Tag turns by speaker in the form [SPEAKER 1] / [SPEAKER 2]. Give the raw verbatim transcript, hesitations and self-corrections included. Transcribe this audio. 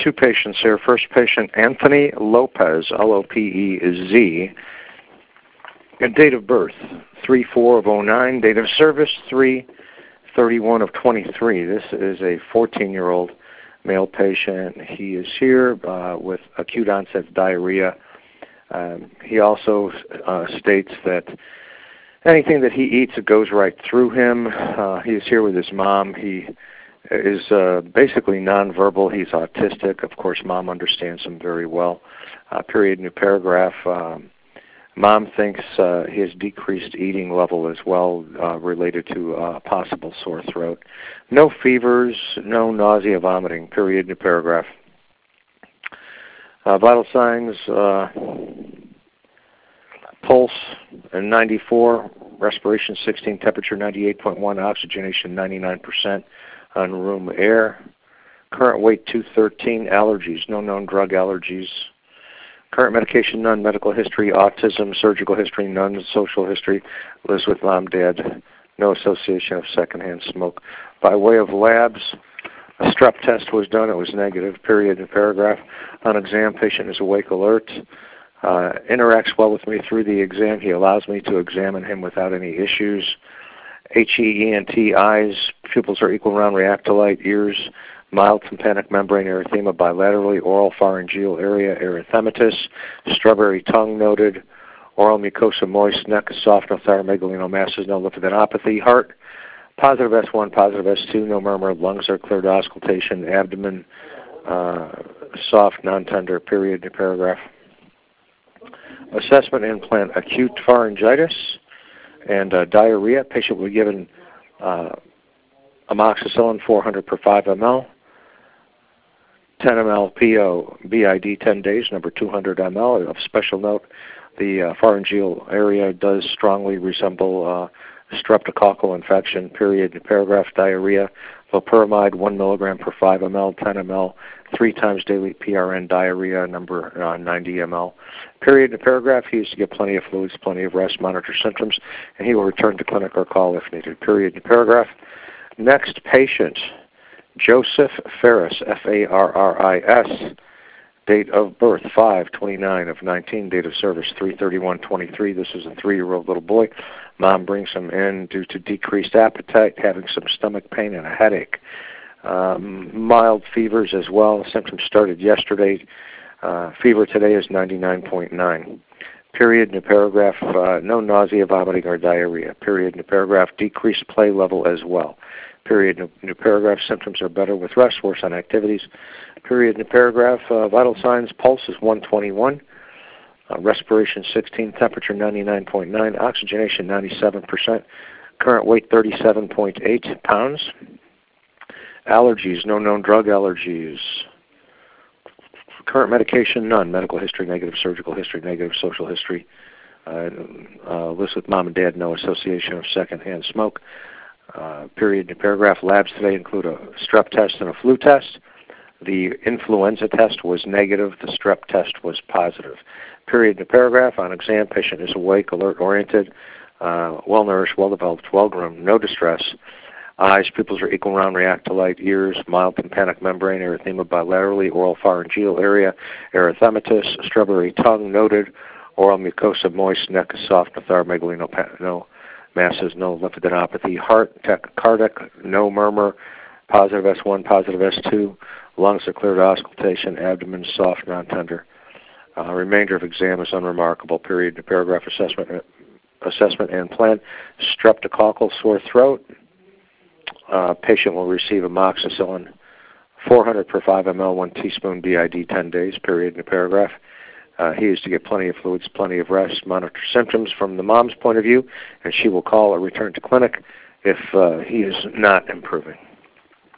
[SPEAKER 1] two patients here. First patient, Anthony Lopez, L O P E Z. And date of birth, three four of oh nine. Date of service, three thirty-one of twenty-three. This is a fourteen-year-old male patient. He is here uh, with acute onset diarrhea. Um, he also uh, states that anything that he eats, it goes right through him. Uh, he is here with his mom. He is uh, basically nonverbal. He's autistic. Of course, mom understands him very well. Uh, period, new paragraph. Um, mom thinks uh, he has decreased eating level as well uh, related to uh, possible sore throat. No fevers, no nausea, vomiting. Period, new paragraph. Uh, vital signs, uh, pulse ninety-four, respiration sixteen, temperature ninety-eight point one, oxygenation ninety-nine percent on room air. Current weight two thirteen, allergies, no known drug allergies. Current medication, none. Medical history, autism. Surgical history, none. Social history, lives with mom, dad. No association of secondhand smoke. By way of labs, a strep test was done. It was negative. Period and paragraph. On exam, patient is awake, alert. Uh, interacts well with me through the exam. He allows me to examine him without any issues. H E E N T, eyes, pupils are equal round, react to light, ears, mild tympanic membrane erythema bilaterally, oral pharyngeal area erythematous, strawberry tongue noted, oral mucosa moist, neck soft, no thyromegalinomasses, no lymphadenopathy, heart, positive S one, positive S two, no murmur, lungs are clear to auscultation, abdomen uh, soft, non-tender, period, paragraph. Assessment and plan, acute pharyngitis and uh, diarrhea. Patient will be given uh, amoxicillin four hundred per five milliliters, ten milliliters P O B I D ten days, number two hundred milliliters. Of special note, the uh, pharyngeal area does strongly resemble uh, streptococcal infection, period, paragraph, diarrhea. Loperamide, one milligram per five milliliters, ten milliliters, three times daily P R N diarrhea, number uh, ninety milliliters. Period in paragraph, he is to get plenty of fluids, plenty of rest, monitor symptoms, and he will return to clinic or call if needed. Period in paragraph. Next patient, Joseph Ferris, F A R R I S. Date of birth, five twenty-nine of nineteen. Date of service, three thirty-one twenty-three. This is a three-year-old little boy. Mom brings him in due to decreased appetite, having some stomach pain and a headache. Um, mild fevers as well. Symptoms started yesterday. Uh, fever today is ninety-nine point nine. Period, new paragraph, uh, no nausea, vomiting, or diarrhea. Period, new paragraph, decreased play level as well. Period, new, new paragraph, symptoms are better with rest, worse on activities. Period, new paragraph, uh, vital signs, pulse is one twenty-one. Uh, respiration sixteen, temperature ninety-nine point nine, oxygenation ninety-seven percent. Current weight thirty-seven point eight pounds. Allergies, no known drug allergies. Current medication, none. Medical history, negative. Surgical history, negative. Social history, uh, uh, lives with mom and dad, no association of secondhand smoke. Uh, period in paragraph. Labs today include a strep test and a flu test. The influenza test was negative. The strep test was positive. Period in paragraph. On exam, patient is awake, alert, oriented, uh, well-nourished, well-developed, well-groomed, no distress. Eyes, pupils are equal round, react to light. Ears, mild tympanic membrane erythema bilaterally. Oral pharyngeal area erythematous. Strawberry tongue noted. Oral mucosa moist. Neck is soft. No thyromegalino, no masses, no lymphadenopathy. Heart, tachycardic, no murmur. Positive S one, positive S two. Lungs are clear to auscultation. Abdomen soft, non-tender. Uh, remainder of exam is unremarkable. Period. Paragraph assessment, assessment and plan. Streptococcal sore throat. Uh, patient will receive amoxicillin four hundred per five milliliters, one teaspoon B I D ten days. Period. Paragraph. Uh, he is to get plenty of fluids, plenty of rest, monitor symptoms from the mom's point of view, and she will call or return to clinic if uh, he is not improving.